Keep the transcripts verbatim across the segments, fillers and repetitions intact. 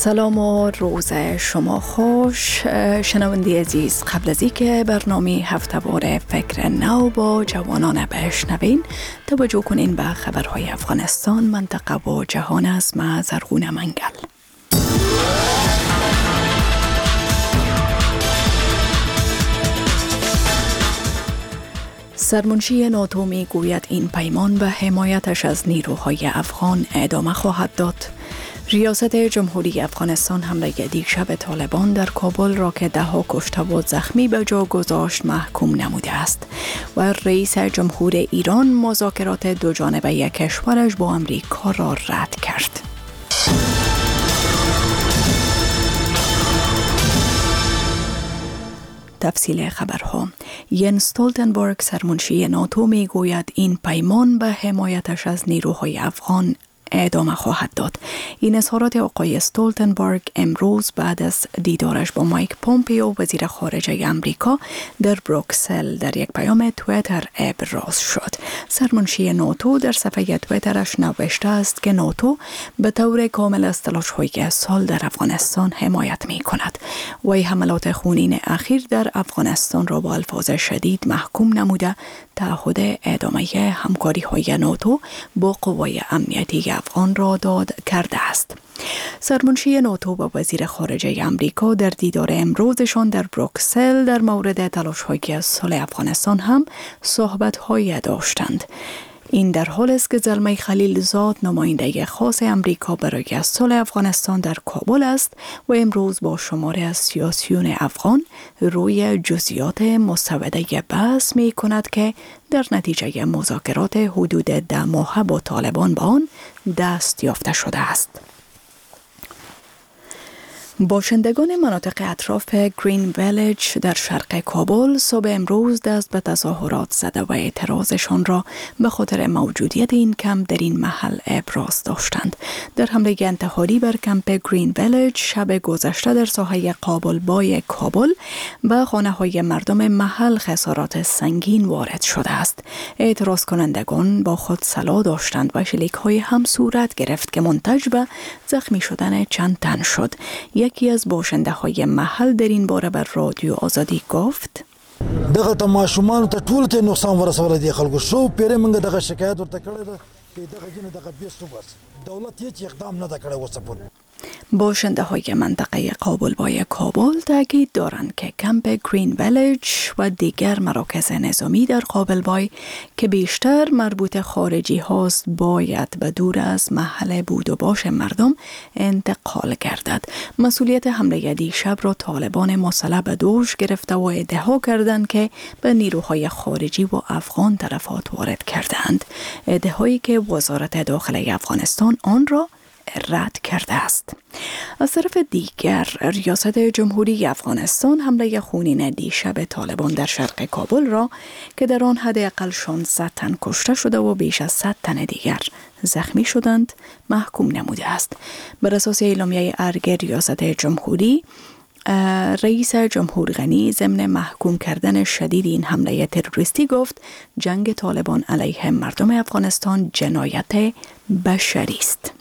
سلام و روز شما خوش شنونده عزیز. قبل از اینکه برنامه هفته‌وار فکر نو با جوانان بشنوین، توجه کنین به خبرهای افغانستان، منطقه و جهان از من زرغون منگل. سرمنشی ناتو می گوید این پیمان به حمایتش از نیروهای افغان ادامه خواهد داد. ریاست جمهوری افغانستان حمله دیشب طالبان در کابل را که ده ها کشته و زخمی به جا گذاشت محکوم نموده است و رئیس جمهور ایران مذاکرات دو جانبه کشورش با امریکا را رد کرد. تفصیل خبرها. ین استولتنبرگ سرمنشی ناتو می گوید این پیمان به حمایتش از نیروهای افغان ادامه خواهد داد. این اظهارات آقای استولتنبرگ امروز بعد از دیدارش با مایک پومپیو وزیر خارجه امریکا در بروکسل در یک پیام توییتر ابراز شد. سرمنشی ناتو در صفحه توییترش نوشته است که ناتو به طور کامل از تلاش‌های سال در افغانستان حمایت می کند. وی حملات خونین اخیر در افغانستان را با الفاظ شدید محکوم نموده تعهد ادامه همکاری های ناتو با قوای امنیتی افغان را داد کرده است. سرمنشی ناتو و وزیر خارجه امریکا در دیدار امروزشان در بروکسل در مورد تلاش‌های صلح افغانستان هم صحبت‌های داشتند. این در حال است که زلمه خلیلزاد نماینده خاص امریکا برای صلح افغانستان در کابل است و امروز با شماری از سیاسیون افغان روی جزئیات مسوده بحث می کند که در نتیجه مذاکرات حدود ده ماهه با طالبان به آن دست یافته شده است. باشندگان مناطق اطراف گرین ویلیج در شرق کابل صبح امروز دست به تظاهرات زده و اعتراضشان را به خاطر موجودیت این کمپ در این محل ابراز داشتند. در حمله انتحاری بر کمپ گرین ویلیج شب گذشته در ساحه قابل بای کابل به خانه های مردم محل خسارات سنگین وارد شده است. اعتراض کنندگان با خود سلاح داشتند و شلیک های هم صورت گرفت که منتج به زخمی شدن چند تن شد. یکی از باشنده های محل در این باره بر رادیو آزادی گفت: دغه تماشومان ته ټول ته نقصان ورسول دي خلکو شو پیره منګه دغه شکایت ورته کړی ده چې دغه جن دغه بیسو بس دولت هیڅ اقدام نه کړی وسپور. باشنده های منطقه قابل بای کابل تاکید دارند که کمپ گرین ویلیج و دیگر مراکز نظامی در قابل بای که بیشتر مربوط خارجی هاست باید به دور از محل بود و باش مردم انتقال گردد. مسئولیت حمله دیشب را طالبان مسلح به دوش گرفته و ادعا کردند که به نیروهای خارجی و افغان تلفات وارد کردند. ادعایی که وزارت داخله افغانستان آن را رد کرده است. از طرف دیگر ریاست جمهوری افغانستان حمله خونین دیشب طالبان در شرق کابل را که در آن حداقل شانصد تن کشته شده و بیش از صد تن دیگر زخمی شدند محکوم نموده است. بر اساس اعلامیه ارگ ریاست جمهوری، رئیس جمهور غنی ضمن محکوم کردن شدید این حمله تروریستی گفت جنگ طالبان علیه مردم افغانستان جنایت بشری است.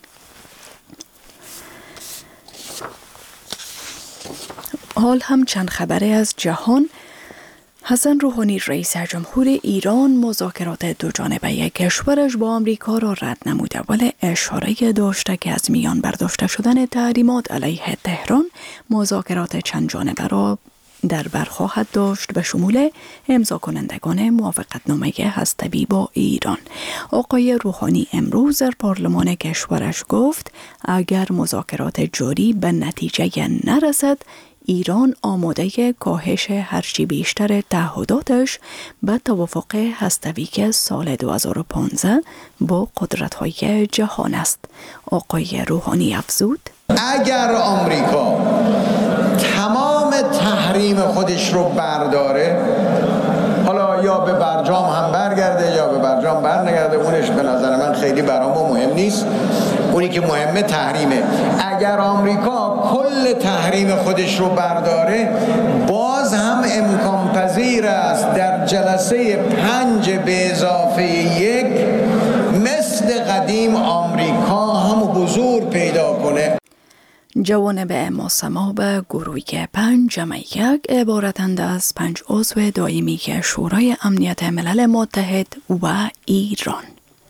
حال هم چند خبره از جهان. حسن روحانی رئیس جمهور ایران مذاکرات دو جانبه کشورش با امریکا را رد نموده ولی اشاره داشته که از میان برداشته شدن تحریمات علیه تهران مذاکرات چند جانبه را در بر خواهد داشت به شمول امضا کنندگان موافقتنامه هسته‌ای با ایران. آقای روحانی امروز در پارلمان کشورش گفت اگر مذاکرات جاری به نتیجه نرسد ایران آماده کاهش هرچی بیشتر تعهداتش به توافق هسته‌ای که سال دو هزار و پانزده با قدرت‌های جهان است. آقای روحانی افزود اگر آمریکا تمام تحریم خودش رو برداره، حالا یا به برجام هم برگرده یا به برجام برنگرده، اونش به نظر من خیلی برام مهم نیست، اونی که مهمه تحریمه. اگر آمریکا کل تحریم خودش رو برداره باز هم امکان پذیر است در جلسه پنج به اضافه یک مثل قدیم آمریکا هم حضور پیدا کنه. جوانب مصمم گروه پنج جمع یک عبارتند از پنج عضو دائمی که شورای امنیت ملل متحد و ایران.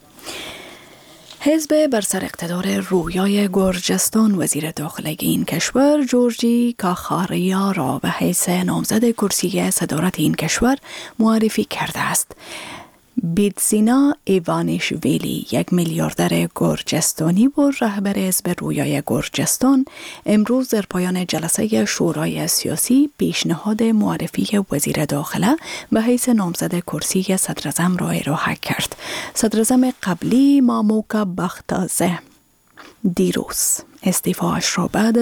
حزب بر سر اقتدار رویای گرجستان وزیر داخلی این کشور جورجی کاخاریا را به حیث نامزد کرسی صدارت این کشور معرفی کرده است. بیتسینا ایوانیشویلی، یک میلیاردر گرجستانی و رهبر حزب رویای گرجستان، امروز در پایان جلسه شورای سیاسی پیشنهاد معرفی وزیر داخله به حیث نامزد کرسی صدراعظم را ارائه کرد. صدراعظم قبلی ماموکا بختازه دیروز استعفاش را بعد